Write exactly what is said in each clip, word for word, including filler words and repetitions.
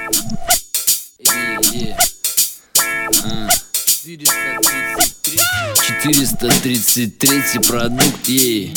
четыреста тридцать третий продукт, ей.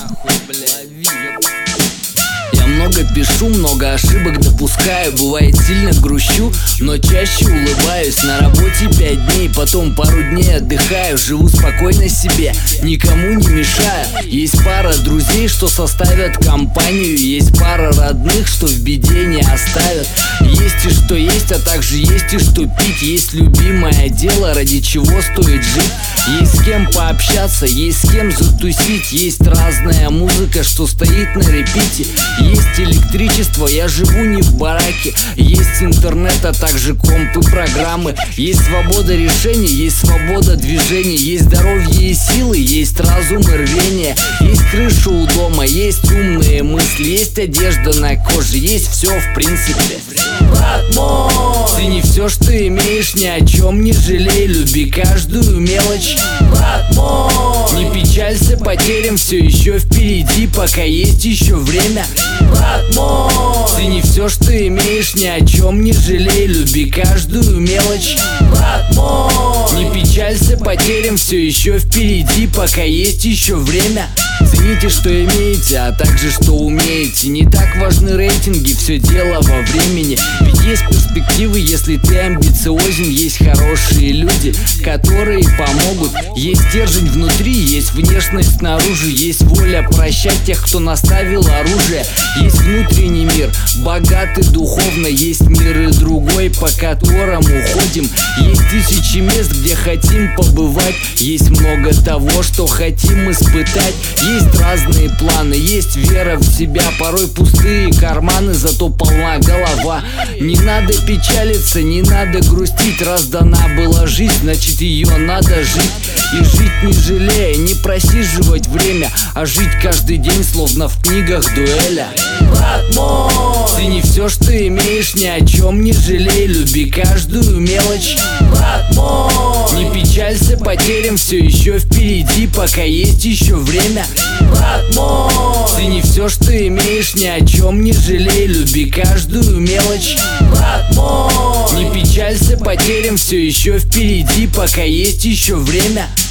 Я много пишу, много ошибок допускаю. Бывает сильно грущу, но чаще улыбаюсь. На работе пять дней, потом пару дней отдыхаю. Живу спокойно себе, никому не мешаю. Есть пара друзей, что составят компанию. Есть пара родных, что в беде не оставят. Есть и что есть, а также есть и что пить. Есть любимое дело, ради чего стоит жить. Есть с кем пообщаться, есть с кем затусить. Есть разная музыка, что стоит на репите. Есть электричество, я живу не в бараке. Есть интернет, а также комп и программы. Есть свобода решений, есть свобода движения. Есть здоровье и силы, есть разум и рвение. Есть крыша у дома, есть умные мысли. Есть одежда на коже, есть все в принципе. Брат мой, цени все, что имеешь, ни о чем не жалей. Люби каждую мелочь. Брат мой, не печалься потерям, все еще впереди, пока есть еще время. Брат мой, цени все, что имеешь, ни о чем не жалей. Люби каждую мелочь. Брат мой, не печалься потерям, все еще впереди, пока есть еще время. Цените, что имеете, а также что умеете. Не так важны рейтинги, все дело во времени. Ведь есть перспективы, если ты амбициозен. Есть хорошие люди, которые помогут. Есть стержень внутри, есть внешность снаружи. Есть воля прощать тех, кто наставил оружие. Есть внутренний мир, богатый духовно. Есть мир и другой, по которому ходим. Есть тысячи мест, где хотим побывать. Есть много того, что хотим испытать. Есть разные планы, есть вера в себя. Порой пустые карманы, зато полна голова. Не надо печалиться, не надо грустить. Раз дана была жизнь, значит ее надо жить. И жить не жалея, не просиживать время, а жить каждый день, словно в книгах дуэля. Брат мой, цени все, что имеешь, ни о чем не жалей. Люби каждую мелочь. Брат мой, не печалься потерям, все еще впереди, пока есть еще время. Брат мой, цени все, что имеешь, ни о чем не жалей. Люби каждую мелочь. Брат мой, не печалься потерям, все еще впереди, пока есть еще время.